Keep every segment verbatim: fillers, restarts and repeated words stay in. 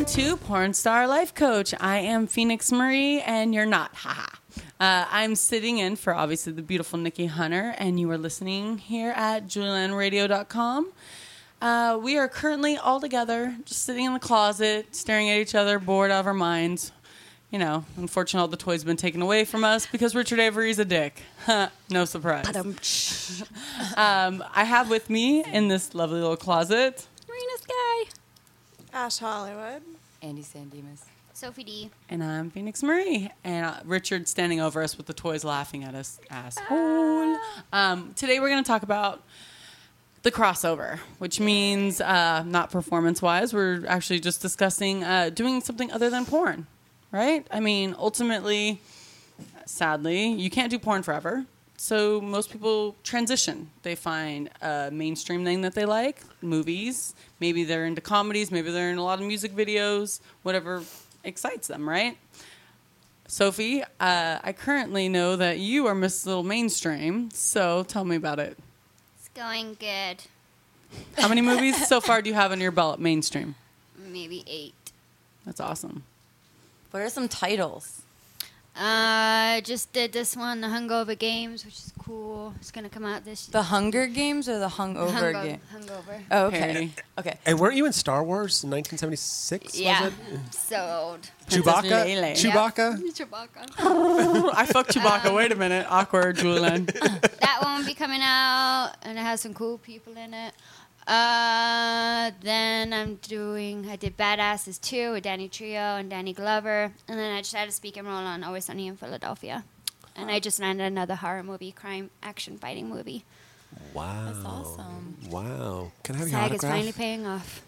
to Porn Star Life Coach. I am Phoenix Marie, and you're not. Haha. Uh, I'm sitting in for, obviously, the beautiful Nikki Hunter, and you are listening here at julian radio dot com. Uh, we are currently all together, just sitting in the closet, staring at each other, bored out of our minds. You know, unfortunately, all the toys have been taken away from us because Richard Avery's a dick. No surprise. um, I have with me in this lovely little closet... Marina Sky. Ash Hollywood. Andy Sandemus. Sophie D. And I'm Phoenix Marie. And uh, Richard's standing over us with the toys laughing at us. Asshole. Um, today we're going to talk about the crossover, which means uh, not performance-wise. We're actually just discussing uh, doing something other than porn, right? I mean, ultimately, sadly, you can't do porn forever. So most people transition. They find a mainstream thing that they like, movies. Maybe they're into comedies. Maybe they're in a lot of music videos, whatever excites them, right? Sophie, uh, I currently know that you are Miss Little Mainstream, so tell me about it. It's going good. How many movies so far do you have on your belt, mainstream? Maybe eight. That's awesome. What are some titles? Uh, just did this one, The Hungover Games, which is cool. It's going to come out this The Hunger Games or the Hungover Hungo- Game? Hungover. Oh, okay. Parody. Okay. And weren't you in Star Wars in nineteen seventy-six? Yeah. Was it? So old. Chewbacca? Leia. Chewbacca? Chewbacca. I fucked Chewbacca. Wait a minute. Awkward, Julian. That one will be coming out, and it has some cool people in it. Uh, then I'm doing, I did Badasses two with Danny Trio and Danny Glover. And then I just had a speaking role on Always Sunny in Philadelphia. And I just landed another horror movie, crime, action, fighting movie. Wow. That's awesome. Wow. Can I have your SAG is autograph? finally paying off.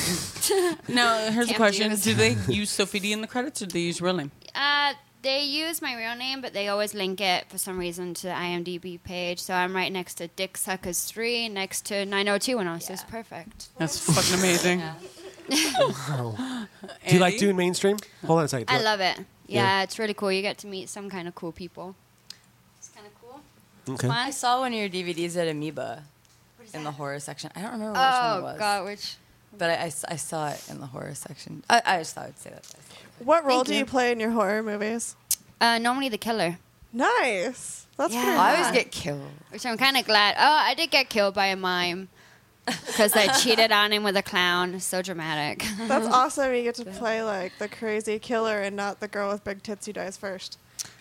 Now, here's a Can't question. use. Do they use Sophie D in the credits, or do they use your real name? Uh, they use my real name, but they always link it for some reason to the IMDb page. So I'm right next to Dick Suckers three, next to nine oh two one oh, so it's perfect. That's fucking amazing. Wow. Do you like Andy? doing mainstream? Hold on a second. I love it. Yeah, Yeah. it's really cool. You get to meet some kind of cool people. It's kind of cool. Okay. I saw one of your D V Ds at Amoeba in the horror section. I don't remember which Oh, one it was. God, which... But I, I s- I saw it in the horror section. I, I just thought I'd say that. What role Thank do you. you play in your horror movies? Uh, normally the killer, Nice. That's Yeah. pretty I rad. always get killed. which I'm kind of glad. Oh, I did get killed by a mime because I cheated on him with a clown. So dramatic. That's awesome. You get to play like the crazy killer and not the girl with big tits who dies first.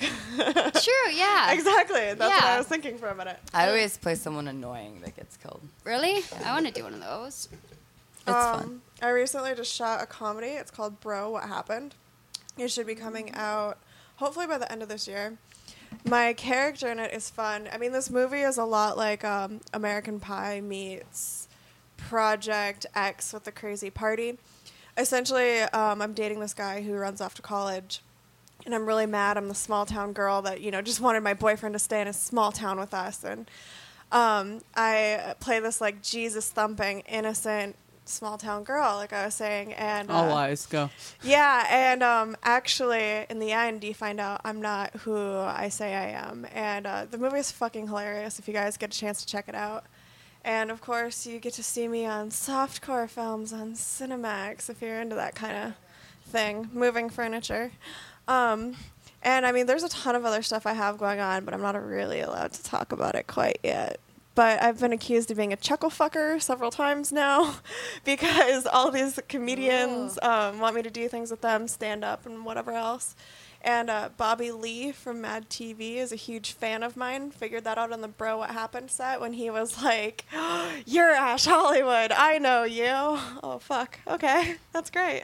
True, yeah. Exactly. That's what I Yeah. was thinking for a minute. I always play someone annoying that gets killed. Really? I want to do one of those. It's um, fun. I recently just shot a comedy. It's called Bro, What Happened? It should be coming out hopefully by the end of this year. My character in it is fun. I mean, this movie is a lot like um, American Pie meets Project X with the crazy party. Essentially, um, I'm dating this guy who runs off to college, and I'm really mad. I'm the small town girl that, you know, just wanted my boyfriend to stay in a small town with us. And um, I play this, like, Jesus-thumping, innocent, small town girl, like I was saying. And All uh, lies. Go. yeah, and um, actually, in the end, you find out I'm not who I say I am. And uh, the movie is fucking hilarious if you guys get a chance to check it out. And, of course, you get to see me on softcore films on Cinemax if you're into that kind of thing, moving furniture. Um, and, I mean, there's a ton of other stuff I have going on, but I'm not really allowed to talk about it quite yet. But I've been accused of being a chuckle fucker several times now because all these comedians um, want me to do things with them, stand up and whatever else. And uh, Bobby Lee from Mad T V is a huge fan of mine. Figured that out on the Bro What Happened set when he was like, "You're Ash Hollywood. I know you." Oh, fuck. Okay. That's great.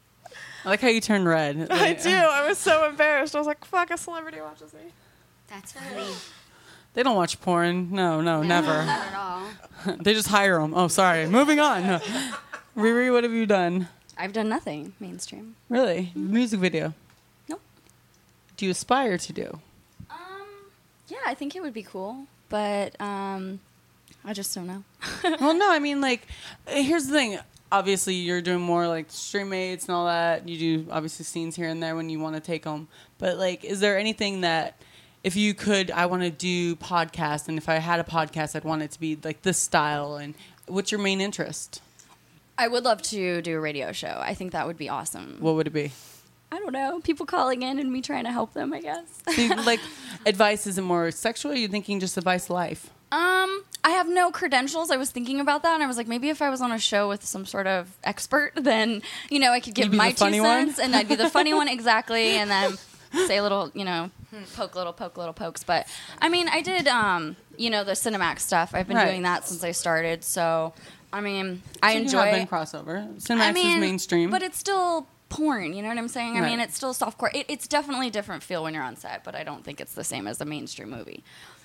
I like how you turned red. I Like, do. I was so embarrassed. I was like, fuck, a celebrity watches me. That's funny. They don't watch porn. No, no, never. Not at all. They just hire them. Oh, sorry. Moving on. Riri, what have you done? I've done nothing mainstream. Really? Music video? Nope. Do you aspire to do? Um, yeah, I think it would be cool, but um, I just don't know. Well, no, I mean, like, here's the thing. Obviously, you're doing more, like, stream mates and all that. You do, obviously, scenes here and there when you want to take them. But, like, is there anything that, if you could, I want to do podcast, and if I had a podcast, I'd want it to be, like, this style, and what's your main interest? I would love to do a radio show. I think that would be awesome. What would it be? I don't know. People calling in and me trying to help them, I guess. See, like, advice isn't more sexual? Or are you thinking just advice life? Um, I have no credentials. I was thinking about that, and I was like, maybe if I was on a show with some sort of expert, then, you know, I could give You'd be my the funny two one? cents, and I'd be the funny one, exactly, and then say a little, you know, poke little, poke little pokes. But, I mean, I did, um, you know, the Cinemax stuff. I've been Right. doing that since I started, so, I mean, I So enjoy you have been crossover. Cinemax I mean, is mainstream. but it's still porn, you know what I'm saying? I Right. mean, it's still softcore. It, it's definitely a different feel when you're on set, but I don't think it's the same as a mainstream movie.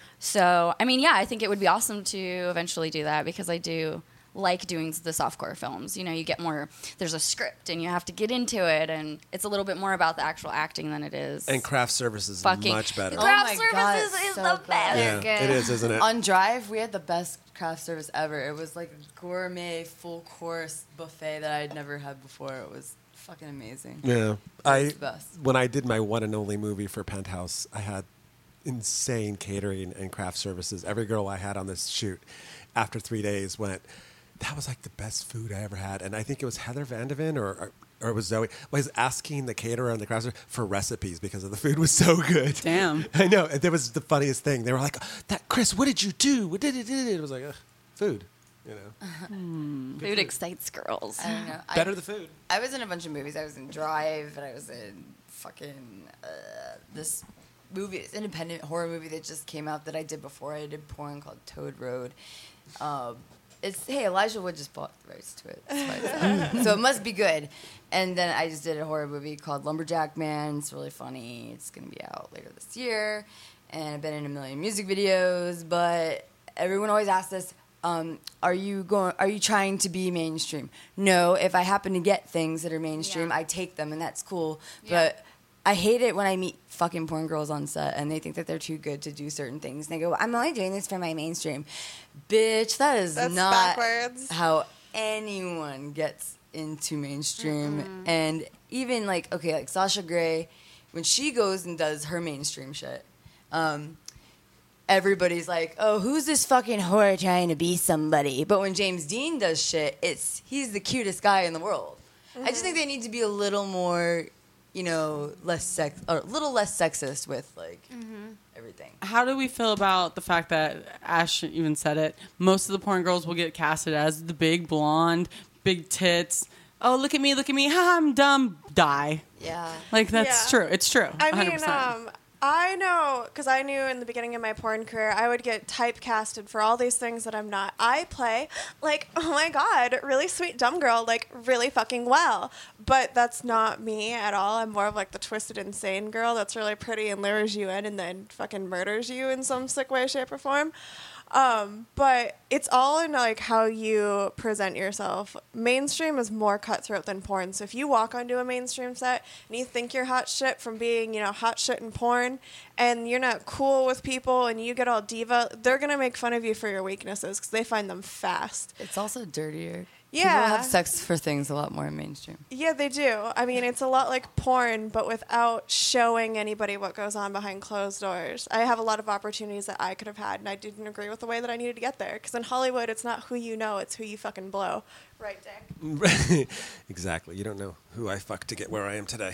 So, I mean, yeah, I think it would be awesome to eventually do that because I do like doing the softcore films. You know, you get more, there's a script and you have to get into it, and it's a little bit more about the actual acting than it is. And craft service is Fucking- much better. The craft Oh my God, services is so the good. best. Yeah, good. it is, isn't it? On Drive, we had the best craft service ever. It was like a gourmet, full course buffet that I had never had before. It was fucking amazing. Yeah, I It's the best. when I did my one and only movie for Penthouse, I had insane catering and craft services. Every girl I had on this shoot, after three days, went, "That was like the best food I ever had." And I think it was Heather Vandeven or or, or it was Zoe was asking the caterer and the craft service for recipes because of the food was so good. Damn. I know. That was the funniest thing. They were like, "That Chris, what did you do? What did it? Did it?" It was like, Ugh, food. You know, Food excites girls. I don't know. better I, the food. I was in a bunch of movies. I was in Drive, and I was in fucking uh, this movie, this independent horror movie that just came out that I did before. I did porn called Toad Road. Um, it's hey, Elijah Wood just bought the rights to it, that's why it's out. So it must be good. And then I just did a horror movie called Lumberjack Man. It's really funny. It's gonna be out later this year. And I've been in a million music videos, but everyone always asks us. Um, are you going? Are you trying to be mainstream? No. If I happen to get things that are mainstream, Yeah. I take them, and that's cool. Yeah. But I hate it when I meet fucking porn girls on set, and they think that they're too good to do certain things. And they go, "I'm only doing this for my mainstream." Bitch, that is That's not backwards. how anyone gets into mainstream. And even like, okay, like Sasha Grey, when she goes and does her mainstream shit. Um, Everybody's like, oh, who's this fucking whore trying to be somebody? But when James Dean does shit, it's he's the cutest guy in the world. I just think they need to be a little more, you know, less sex, or a little less sexist with like everything. How do we feel about the fact that Ash even said it? Most of the porn girls will get casted as the big blonde, big tits. Oh, look at me, look at me. Ha, I'm dumb. Die. Yeah. Like, that's Yeah. true. It's true. I one hundred mean, percent. um, I know, because I knew in the beginning of my porn career, I would get typecasted for all these things that I'm not. I play, like, oh my God, really sweet dumb girl, like, really fucking well. But that's not me at all. I'm more of, like, the twisted, insane girl that's really pretty and lures you in and then fucking murders you in some sick way, shape, or form. Um, but it's all in like how you present yourself. Mainstream is more cutthroat than porn. So if you walk onto a mainstream set and you think you're hot shit from being, you know, hot shit in porn, and you're not cool with people and you get all diva, they're gonna make fun of you for your weaknesses because they find them fast. It's also dirtier. Yeah. People have sex for things a lot more in mainstream. Yeah, they do. I mean, it's a lot like porn, but without showing anybody what goes on behind closed doors. I have a lot of opportunities that I could have had, and I didn't agree with the way that I needed to get there. Because in Hollywood, it's not who you know, it's who you fucking blow. Right, Dick? Exactly. You don't know who I fucked to get where I am today.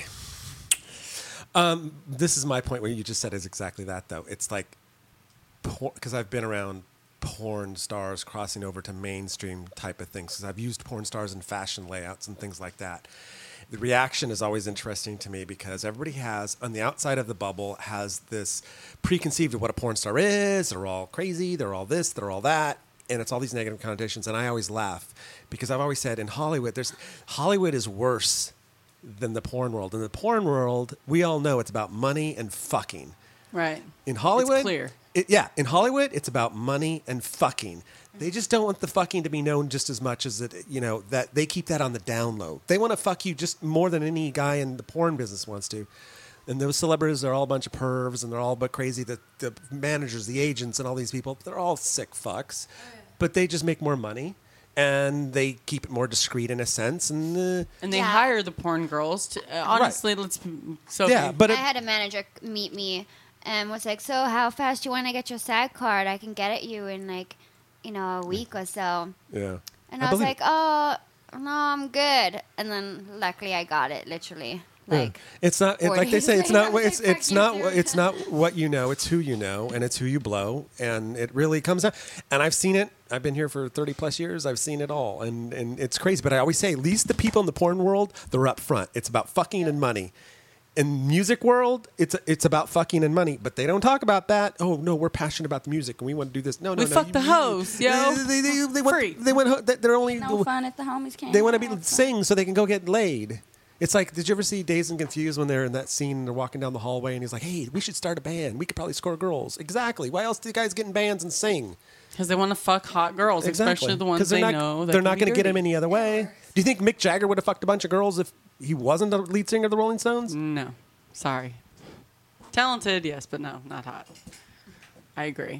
Um, this is my point. What you just said is exactly that, though. It's like, because I've been around porn stars crossing over to mainstream type of things, because I've used porn stars in fashion layouts and things like that. The reaction is always interesting to me because everybody has, on the outside of the bubble, has this preconceived of what a porn star is. They're all crazy. They're all this. They're all that. And it's all these negative connotations. And I always laugh because I've always said in Hollywood, there's Hollywood is worse than the porn world. In the porn world, we all know it's about money and fucking. Right. In Hollywood, It's clear. It, yeah, in Hollywood, it's about money and fucking. They just don't want the fucking to be known just as much as it, you know, that they keep that on the down low. They want to fuck you just more than any guy in the porn business wants to. And those celebrities are all a bunch of pervs, and they're all but crazy. The, the managers, the agents, and all these people, they're all sick fucks. But they just make more money, and they keep it more discreet in a sense. And uh, And they Yeah. hire the porn girls to, uh, honestly, let's, Sophie. yeah, but I it, had a manager meet me and was like, "So how fast do you want to get your SAG card? I can get it you in like, you know, a week or so." yeah. And I I, was believe like, "Oh, no, I'm good. And then luckily I got it, literally. Like, It's not it, four like they days say. It's later, not. It's I was it's not. pregnant. It's not what you know. It's who you know, and it's who you blow, and it really comes out. And I've seen it. I've been here for thirty plus years. I've seen it all, and and it's crazy. But I always say, at least the people in the porn world, they're up front. It's about fucking and money. In music world, it's it's about fucking and money, but they don't talk about that. Oh no, we're passionate about the music and we want to do this. No, no, We no. fuck you- the you- hoes, yo. They, they, they, they want, Free. They want. They're only. No fun if the homies can't. They want to be have fun. sing so they can go get laid. It's like, did you ever see Dazed and Confused when they're in that scene? They're walking down the hallway and he's like, "Hey, we should start a band. We could probably score girls." Exactly. Why else do you guys get in bands and sing? Because they want to fuck hot girls, especially the ones they're they not, know. That they're can not be going to get dirty. him any other way. Do you think Mick Jagger would have fucked a bunch of girls if he wasn't the lead singer of the Rolling Stones? No, sorry. Talented, yes, but no, not hot. I agree.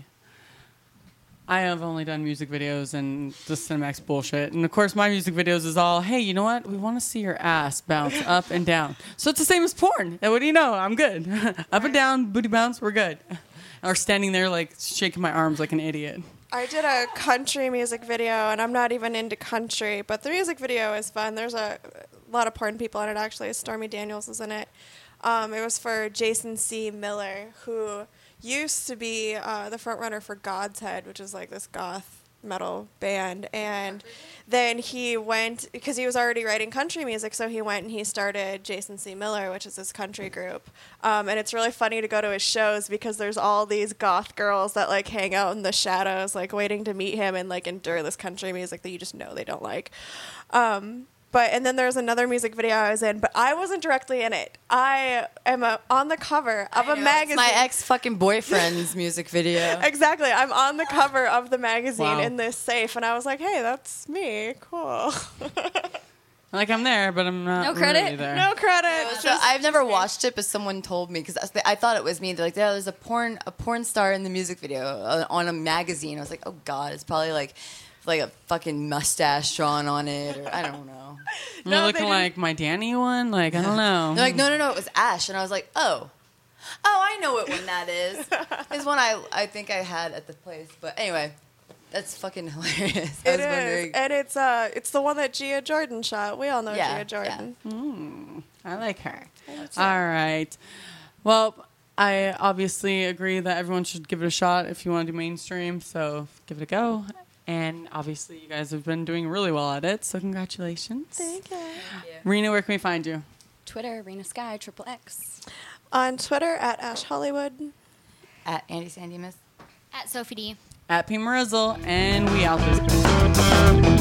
I have only done music videos and the Cinemax bullshit. And of course, my music videos is all, hey, you know what? We want to see your ass bounce up and down. So it's the same as porn. And what do you know? I'm good. Up and down, booty bounce, we're good. Or standing there like shaking my arms like an idiot. I did a country music video, and I'm not even into country, but the music video is fun. There's a lot of porn people in it, actually. Stormy Daniels is in it. Um, it was for Jason C. Miller, who used to be uh, the front runner for God's Head, which is like this goth metal band. And then he went, because he was already writing country music, so he went and he started Jason C. Miller, which is his country group. Um, and it's really funny to go to his shows because there's all these goth girls that like hang out in the shadows, like waiting to meet him and like endure this country music that you just know they don't like. Um, But and then there's another music video I was in, but I wasn't directly in it. I am a, on the cover of I a know, magazine. It's my ex fucking boyfriend's music video. Exactly. I'm on the cover of the magazine Wow. in this safe, and I was like, "Hey, that's me. Cool." Like I'm there, but I'm not No credit? really there. No credit. So just- I've never watched it, but someone told me because I thought it was me. They're like, "Yeah, there's a porn a porn star in the music video uh, on a magazine." I was like, "Oh God, it's probably like like a fucking mustache drawn on it, or I don't know." You're No, they looking didn't- like my Danny one. Like I don't know. They're like, "No, no, no, it was Ash," and I was like, "Oh, oh, I know what one that is. It's one I I think I had at the place." But anyway, that's fucking hilarious. I It was is, wondering. and it's uh, it's the one that Gia Jordan shot. We all know Yeah, Gia Jordan. I like her. All right. Well, I obviously agree that everyone should give it a shot if you want to do mainstream. So give it a go. And obviously, you guys have been doing really well at it. So congratulations. Thank you. Rena, where can we find you? Twitter, Rena Sky, triple X. On Twitter at Ash Hollywood. At Andy Sandy Miss. At Sophie D. At P. Marizzle. And we out this.